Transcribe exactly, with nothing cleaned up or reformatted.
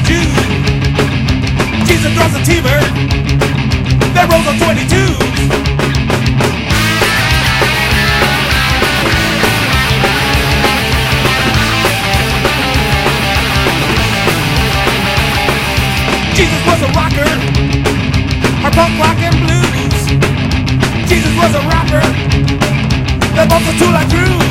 Jew. Jesus was a teamer that rose on twenty-twos. Jesus was a rocker, or punk rock and blues. Jesus was a rapper that bumped the tool like Drew.